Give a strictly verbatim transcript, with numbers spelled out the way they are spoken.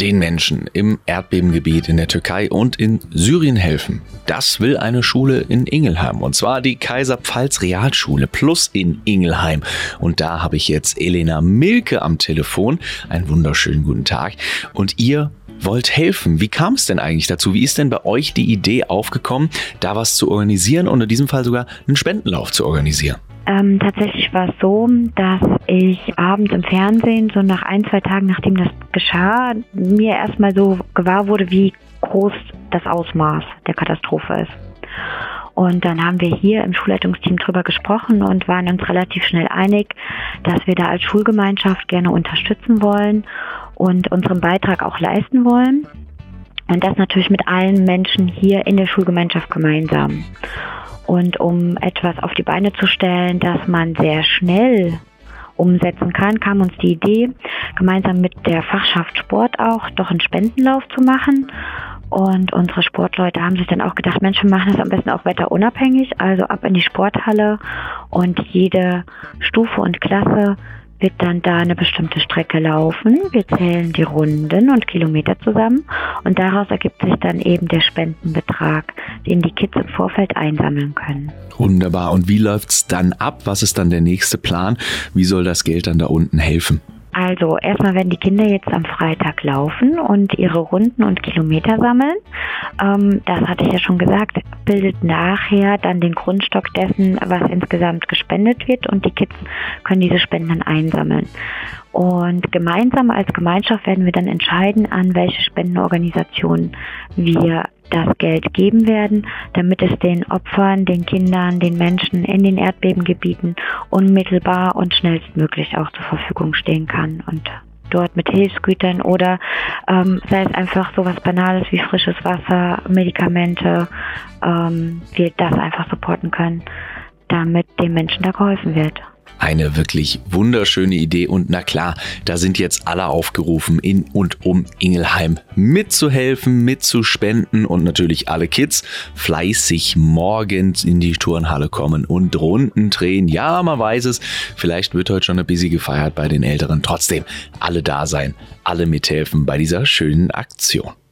den Menschen im Erdbebengebiet in der Türkei und in Syrien helfen. Das will eine Schule in Ingelheim, und zwar die Kaiser-Pfalz-Realschule Plus in Ingelheim. Und da habe ich jetzt Elena Milke am Telefon. Einen wunderschönen guten Tag. Und ihr wollt helfen. Wie kam es denn eigentlich dazu? Wie ist denn bei euch die Idee aufgekommen, da was zu organisieren und in diesem Fall sogar einen Spendenlauf zu organisieren? Ähm, tatsächlich war es so, dass ich abends im Fernsehen, so nach ein, zwei Tagen nachdem das geschah, mir erstmal so gewahr wurde, wie groß das Ausmaß der Katastrophe ist. Und dann haben wir hier im Schulleitungsteam drüber gesprochen und waren uns relativ schnell einig, dass wir da als Schulgemeinschaft gerne unterstützen wollen und unseren Beitrag auch leisten wollen. Und das natürlich mit allen Menschen hier in der Schulgemeinschaft gemeinsam. Und um etwas auf die Beine zu stellen, das man sehr schnell umsetzen kann, kam uns die Idee, gemeinsam mit der Fachschaft Sport auch doch einen Spendenlauf zu machen. Und unsere Sportleute haben sich dann auch gedacht, Mensch, wir machen das am besten auch wetterunabhängig, also ab in die Sporthalle, und jede Stufe und Klasse wird dann da eine bestimmte Strecke laufen. Wir zählen die Runden und Kilometer zusammen und daraus ergibt sich dann eben der Spendenbetrag, den die Kids im Vorfeld einsammeln können. Wunderbar. Und wie läuft's dann ab? Was ist dann der nächste Plan? Wie soll das Geld dann da unten helfen? Also erstmal werden die Kinder jetzt am Freitag laufen und ihre Runden und Kilometer sammeln. Ähm, das hatte ich ja schon gesagt, bildet nachher dann den Grundstock dessen, was insgesamt gespendet wird, und die Kids können diese Spenden dann einsammeln. Und gemeinsam als Gemeinschaft werden wir dann entscheiden, an welche Spendenorganisationen wir das Geld geben werden, damit es den Opfern, den Kindern, den Menschen in den Erdbebengebieten unmittelbar und schnellstmöglich auch zur Verfügung stehen kann. Und dort mit Hilfsgütern oder ähm, sei es einfach so was Banales wie frisches Wasser, Medikamente, ähm, wir das einfach supporten können, damit den Menschen da geholfen wird. Eine wirklich wunderschöne Idee, und na klar, da sind jetzt alle aufgerufen, in und um Ingelheim mitzuhelfen, mitzuspenden, und natürlich alle Kids fleißig morgens in die Turnhalle kommen und Runden drehen. Ja, man weiß es, vielleicht wird heute schon ein bisschen gefeiert bei den Älteren. Trotzdem, alle da sein, alle mithelfen bei dieser schönen Aktion.